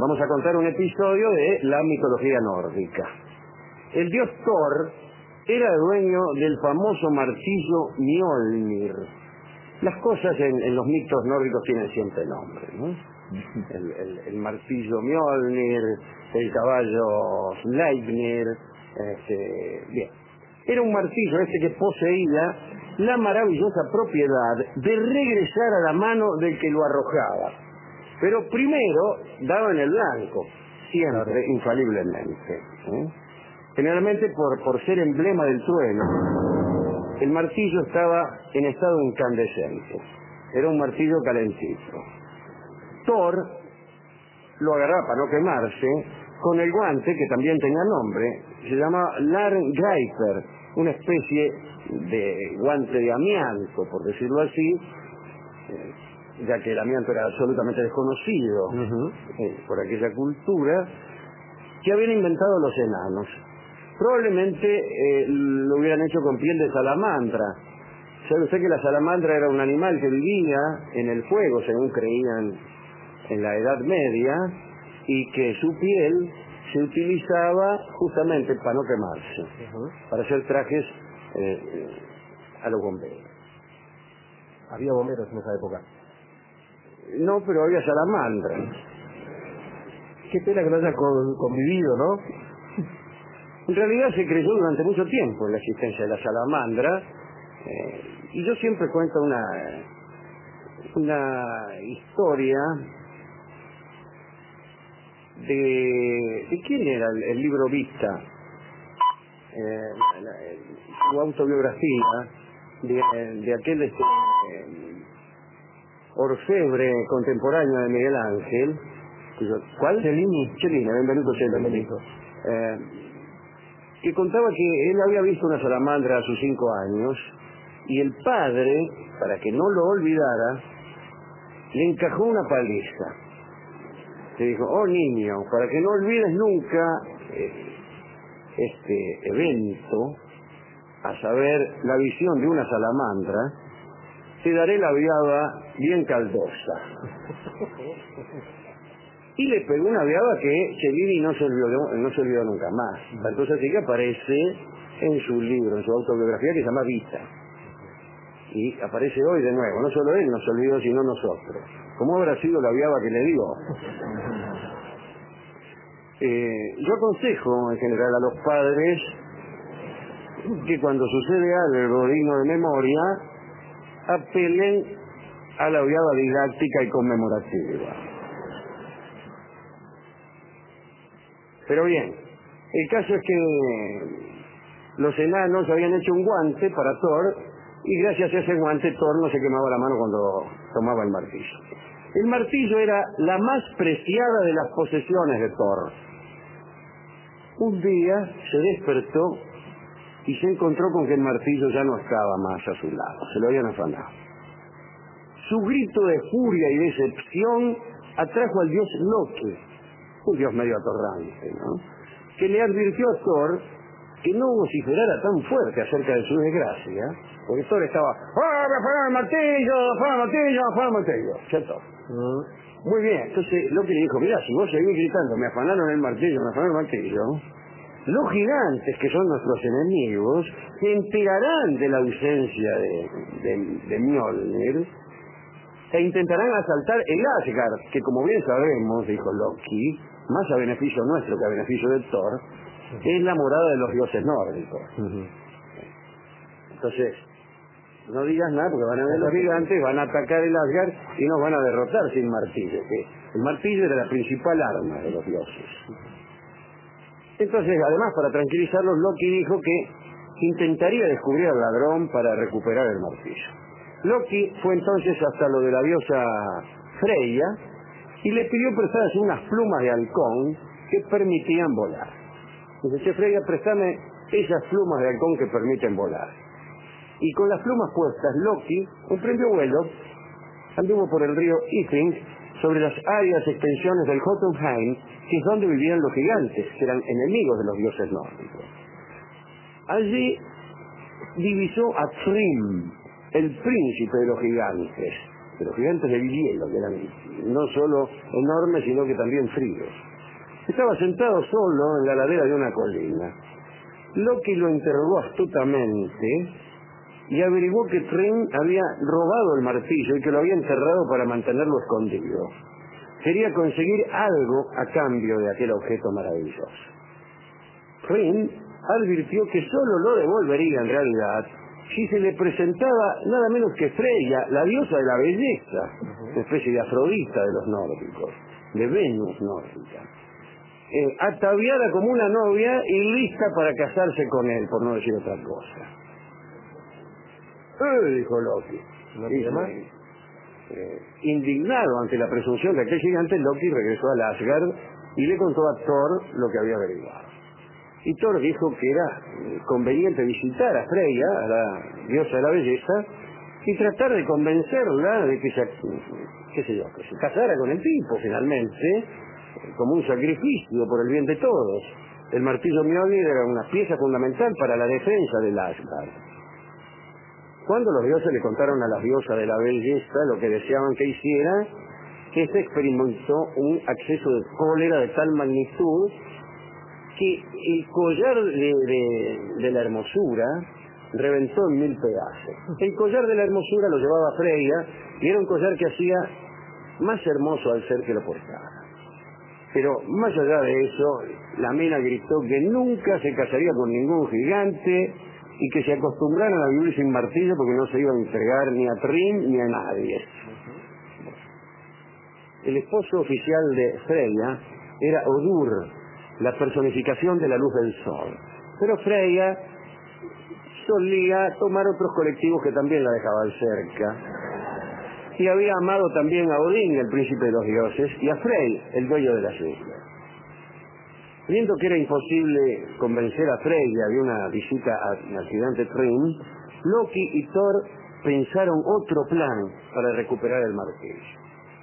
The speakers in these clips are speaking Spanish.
Vamos a contar un episodio de la mitología nórdica. El dios Thor era dueño del famoso martillo Mjolnir. Las cosas en los mitos nórdicos tienen siempre nombre, ¿no? El martillo Mjolnir, el caballo Sleipnir, bien. Era un martillo que poseía la maravillosa propiedad de regresar a la mano del que lo arrojaba. Pero primero daba en el blanco, siempre, infaliblemente, ¿eh? Generalmente por ser emblema del trueno. El martillo estaba en estado incandescente. Era un martillo calentito. Thor lo agarraba para no quemarse con el guante, que también tenía nombre. Se llama Larngreipr, una especie de guante de amianto, por decirlo así, ya que el amianto era absolutamente desconocido por aquella cultura, que habían inventado los enanos. Probablemente lo hubieran hecho con piel de salamandra. ¿Sabe usted que la salamandra era un animal que vivía en el fuego, según creían en la Edad Media, y que su piel se utilizaba justamente para no quemarse, para hacer trajes a los bomberos? ¿Había bomberos en esa época? No, pero había salamandras. Qué pena que no haya convivido, ¿no? En realidad se creyó durante mucho tiempo en la existencia de la salamandra, y yo siempre cuento una historia de quién era el libro Vista, su autobiografía de aquel orfebre contemporáneo de Miguel Ángel. ¿Cuál? Cellini, Benvenuto Cellini. Que contaba que él había visto una salamandra a sus 5 años y el padre, para que no lo olvidara, le encajó una paliza. Le dijo: oh niño, para que no olvides nunca este evento, a saber, la visión de una salamandra, te daré la viaba bien caldosa. Y le pegó una viaba que Cellini no se olvidó nunca más. Entonces así que aparece en su libro, en su autobiografía, que se llama Vita. Y aparece hoy de nuevo. No solo él no se olvidó, sino nosotros. ¿Cómo habrá sido la viaba que le dio? Yo aconsejo en general a los padres que cuando sucede algo digno de memoria, apelen a la viaba didáctica y conmemorativa. Pero bien, el caso es que los enanos habían hecho un guante para Thor, y gracias a ese guante Thor no se quemaba la mano cuando tomaba el martillo. El martillo era la más preciada de las posesiones de Thor. Un día se despertó y se encontró con que el martillo ya no estaba más a su lado, se lo habían afanado. Su grito de furia y decepción atrajo al dios Loki, un dios medio atorrante, ¿no?, que le advirtió a Thor que no vociferara tan fuerte acerca de su desgracia, porque Thor estaba: ¡ah, me afanaron el martillo, me afanaron el martillo, me afanaron el martillo! ¿Cierto? Muy bien, entonces Loki le dijo: mira, si vos seguís gritando, me afanaron el martillo, me afanaron el martillo, los gigantes, que son nuestros enemigos, se enterarán de la ausencia de Mjolnir e intentarán asaltar el Asgard, que como bien sabemos, dijo Loki, más a beneficio nuestro que a beneficio de Thor, es la morada de los dioses nórdicos. Entonces, no digas nada, porque van a ver los gigantes, van a atacar el Asgard y nos van a derrotar sin martillo, que el martillo era la principal arma de los dioses. Entonces, además, para tranquilizarlos, Loki dijo que intentaría descubrir al ladrón para recuperar el martillo. Loki fue entonces hasta lo de la diosa Freya y le pidió prestadas unas plumas de halcón que permitían volar. Dice: che, Freya, préstame esas plumas de halcón que permiten volar. Y con las plumas puestas, Loki emprendió vuelo, anduvo por el río Ifing, sobre las áridas extensiones del Jotunheim, que es donde vivían los gigantes, que eran enemigos de los dioses nórdicos. Allí divisó a Thrym, el príncipe de los gigantes, pero gigantes de hielo, que eran no solo enormes, sino que también fríos. Estaba sentado solo en la ladera de una colina. Loki lo interrogó astutamente y averiguó que Thrym había robado el martillo y que lo había enterrado para mantenerlo escondido. Quería conseguir algo a cambio de aquel objeto maravilloso. Thrym advirtió que solo lo devolvería en realidad si se le presentaba nada menos que Freya, la diosa de la belleza, una especie de Afrodita de los nórdicos, de Venus nórdica, ataviada como una novia y lista para casarse con él, por no decir otra cosa. Dijo Loki. Indignado ante la presunción de aquel gigante, Loki regresó al Asgard y le contó a Thor lo que había averiguado. Y Thor dijo que era conveniente visitar a Freya, a la diosa de la belleza, y tratar de convencerla de que que se casara con el tipo finalmente, como un sacrificio por el bien de todos. El martillo Mjolnir era una pieza fundamental para la defensa del Asgard. Cuando los dioses le contaron a la diosa de la belleza lo que deseaban que hiciera, ésta experimentó un acceso de cólera de tal magnitud que el collar de la hermosura reventó en 1000 pedazos. El collar de la hermosura lo llevaba Freya y era un collar que hacía más hermoso al ser que lo portaba. Pero más allá de eso, la mina gritó que nunca se casaría con ningún gigante y que se acostumbraran a vivir sin martillo porque no se iba a entregar ni a Thrym ni a nadie. El esposo oficial de Freya era Odur, la personificación de la luz del sol. Pero Freya solía tomar otros colectivos que también la dejaban cerca. Y había amado también a Odín, el príncipe de los dioses, y a Frey, el dueño de las islas. Viendo que era imposible convencer a Freya de una visita al gigante Thrym, Loki y Thor pensaron otro plan para recuperar el martillo.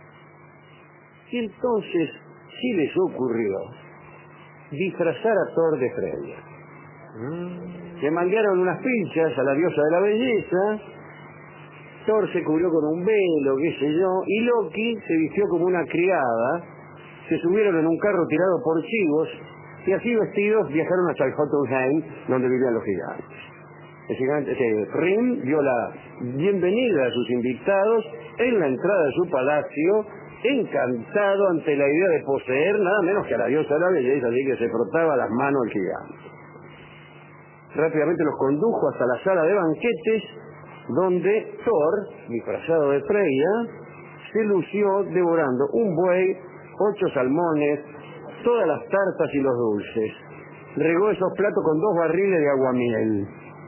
Y entonces sí les ocurrió disfrazar a Thor de Freya. Le mandaron unas pinchas a la diosa de la belleza, Thor se cubrió con un velo, qué sé yo, y Loki se vistió como una criada, se subieron en un carro tirado por chivos, y así vestidos viajaron hasta el Jotunheim, donde vivían los gigantes. El gigante Thrym dio la bienvenida a sus invitados en la entrada de su palacio, encantado ante la idea de poseer nada menos que a la diosa de la belleza, así que se frotaba las manos el gigante. Rápidamente los condujo hasta la sala de banquetes, donde Thor, disfrazado de Freya, se lució devorando un buey, 8 salmones, todas las tartas y los dulces. Regó esos platos con 2 barriles de aguamiel.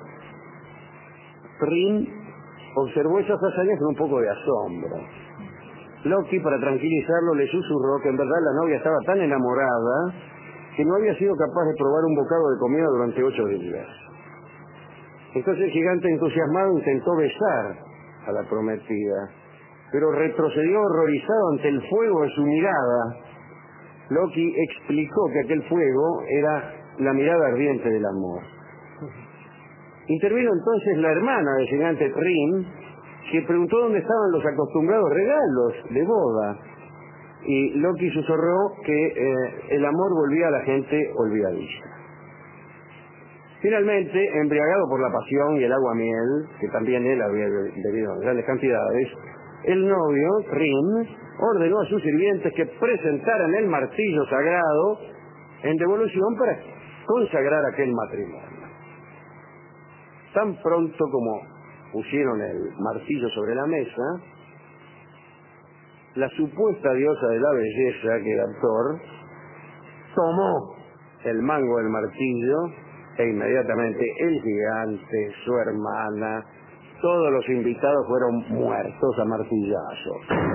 Thrym observó esas hazañas con un poco de asombro. Loki, para tranquilizarlo, le susurró que en verdad la novia estaba tan enamorada que no había sido capaz de probar un bocado de comida durante 8 días. Entonces el gigante entusiasmado intentó besar a la prometida, pero retrocedió horrorizado ante el fuego de su mirada. Loki explicó que aquel fuego era la mirada ardiente del amor. Intervino entonces la hermana del gigante Thrym, que preguntó dónde estaban los acostumbrados regalos de boda. Y Loki susurró que el amor volvía a la gente olvidadiza. Finalmente, embriagado por la pasión y el aguamiel, que también él había bebido en grandes cantidades, el novio, Thrym, ordenó a sus sirvientes que presentaran el martillo sagrado en devolución para consagrar aquel matrimonio. Tan pronto como pusieron el martillo sobre la mesa, la supuesta diosa de la belleza, que era Thor, tomó el mango del martillo e inmediatamente el gigante, su hermana, todos los invitados fueron muertos a martillazos.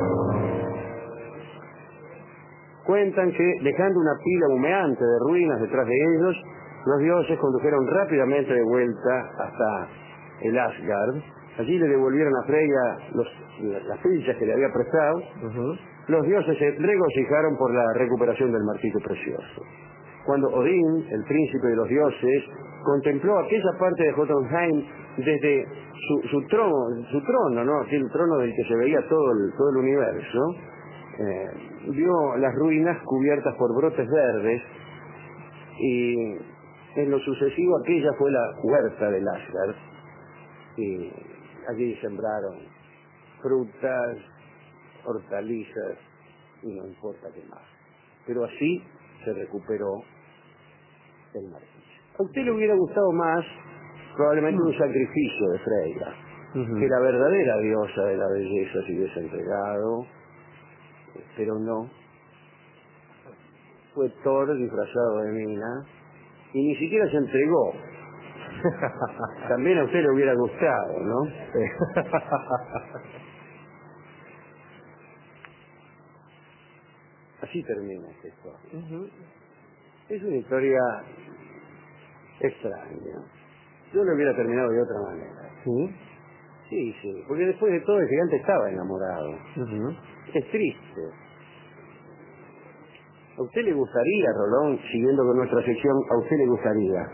Cuentan que, dejando una pila humeante de ruinas detrás de ellos, los dioses condujeron rápidamente de vuelta hasta el Asgard. Allí le devolvieron a Freya las fichas que le había prestado. Los dioses se regocijaron por la recuperación del martillo precioso. Cuando Odín, el príncipe de los dioses, contempló aquella parte de Jotunheim desde su trono, ¿no? Aquel trono del que se veía todo el universo, vio las ruinas cubiertas por brotes verdes, y en lo sucesivo aquella fue la huerta del Asgard, y allí sembraron frutas, hortalizas y no importa qué más. Pero así se recuperó el martillo. A usted le hubiera gustado más probablemente un sacrificio de Freyja, que la verdadera diosa de la belleza se hubiese entregado, pero no. Fue Thor disfrazado de mina y ni siquiera se entregó. También a usted le hubiera gustado, ¿no? Así termina esta historia. Es una historia extraña. Yo lo hubiera terminado de otra manera. ¿Sí? Sí, porque después de todo el gigante estaba enamorado. Es triste. ¿A usted le gustaría, Rolón, siguiendo con nuestra sección, a usted le gustaría?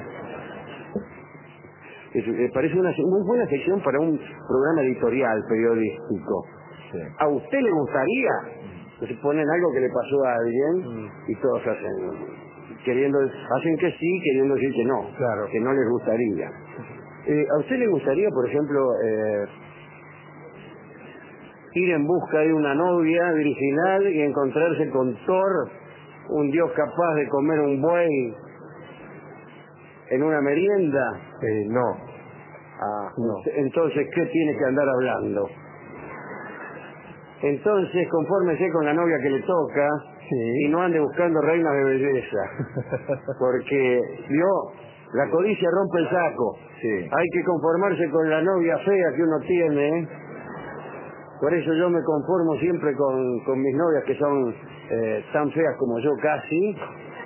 Sí. Parece una muy buena sección para un programa editorial, periodístico. Sí. ¿A usted le gustaría que se ponen algo que le pasó a alguien y todos hacen que sí, queriendo decir que no, Claro, que no les gustaría? ¿A usted le gustaría, por ejemplo, ir en busca de una novia virginal y encontrarse con Thor, un dios capaz de comer un buey en una merienda? No. No. Entonces, ¿qué tiene que andar hablando? Entonces, confórmese con la novia que le toca, y no ande buscando reinas de belleza, porque, la codicia rompe el saco. Hay que conformarse con la novia fea que uno tiene. Por eso yo me conformo siempre con mis novias, que son tan feas como yo casi.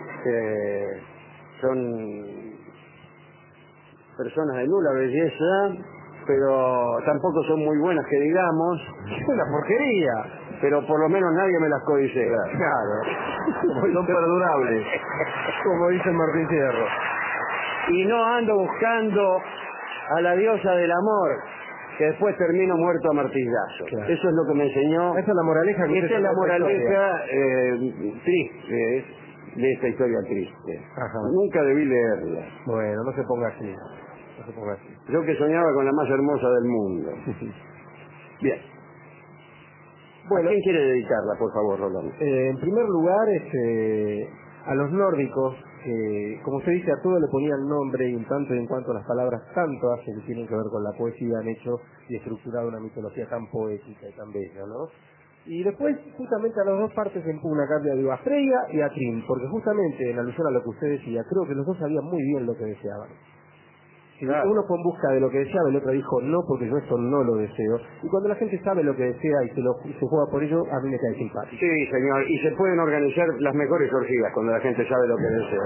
Son personas de nula belleza, pero tampoco son muy buenas que digamos. Es una porquería. Pero por lo menos nadie me las codicea. Claro. Son perdurables, como dice Martín Fierro. Y no ando buscando a la diosa del amor, que después termino muerto a martillazos. Claro. Eso es lo que me enseñó. Esa es la moraleja que esta es la moraleja triste de esta historia triste. Ajá. Nunca debí leerla. Bueno, no se ponga así. Yo que soñaba con la más hermosa del mundo. Bien. Bueno, ¿A quién quiere dedicarla, por favor, Rolando? En primer lugar, a los nórdicos, que, como usted dice, a todo le ponían nombre, y en tanto y en cuanto las palabras tanto hacen que tienen que ver con la poesía, han hecho y estructurado una mitología tan poética y tan bella, ¿no? Y después, justamente a las dos partes en pugna cambia a Freya y a Thrym, porque justamente en alusión a lo que usted decía, creo que los dos sabían muy bien lo que deseaban. Si uno fue en busca de lo que deseaba, el otro dijo no, porque yo esto no lo deseo. Y cuando la gente sabe lo que desea y se juega por ello, a mí me cae simpático. Sí, señor, y se pueden organizar las mejores orgías cuando la gente sabe lo que desea.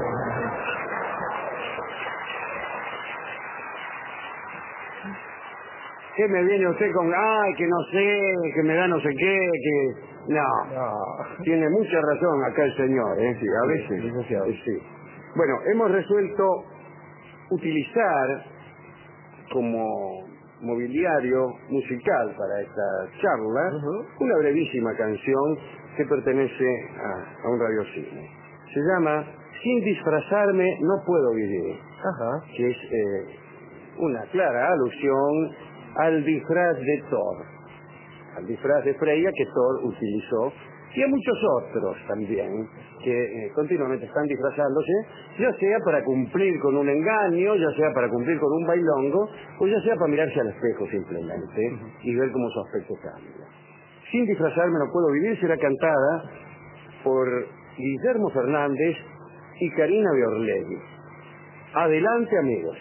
¿Qué me viene usted con, que no sé, que me da no sé qué, que... No. Tiene mucha razón acá el señor, sí, a veces. Sí. Bueno, hemos resuelto utilizar como mobiliario musical para esta charla una brevísima canción que pertenece a un radiocine. Se llama Sin disfrazarme no puedo vivir, que es una clara alusión al disfraz de Thor, al disfraz de Freya que Thor utilizó, y a muchos otros también que continuamente están disfrazándose, ya sea para cumplir con un engaño, ya sea para cumplir con un bailongo, o ya sea para mirarse al espejo simplemente y ver cómo su aspecto cambia. Sin disfrazarme no puedo vivir será cantada por Guillermo Fernández y Karina Biorlegui. Adelante, amigos.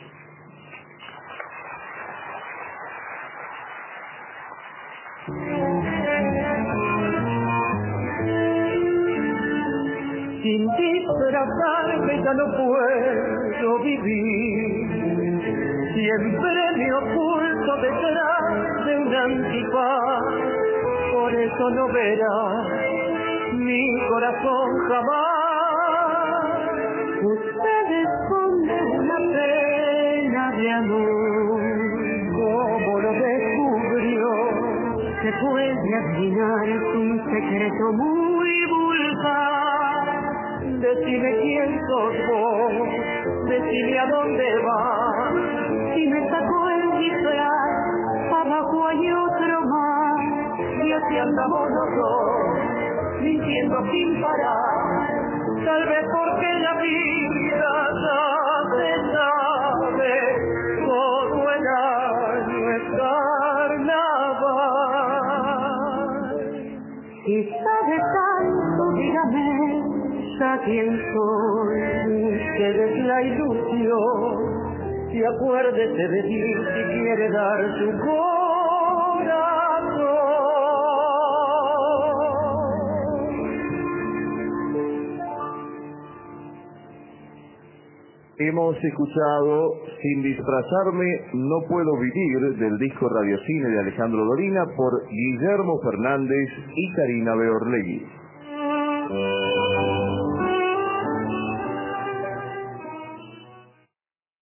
Sin disfrazarme ya no puedo vivir, siempre me oculto detrás de un antifaz, por eso no verá mi corazón jamás. Usted esconde una pena de amor se puede adivinar, es un secreto muy vulgar. Decime quién sos vos, decime a dónde vas. Si me sacó el disfraz, abajo hay otro más. Y así andamos los dos, mintiendo sin parar. Tal vez porque la vida ya se sabe, todo el año es carnaval. Y sabe tanto, dígame, ¿a quién soy? Usted es la ilusión, y acuérdese de mí si quiere dar su corazón. Hemos escuchado Sin disfrazarme no puedo vivir, del disco Radiocine de Alejandro Dolina, por Guillermo Fernández y Karina Beorlegui.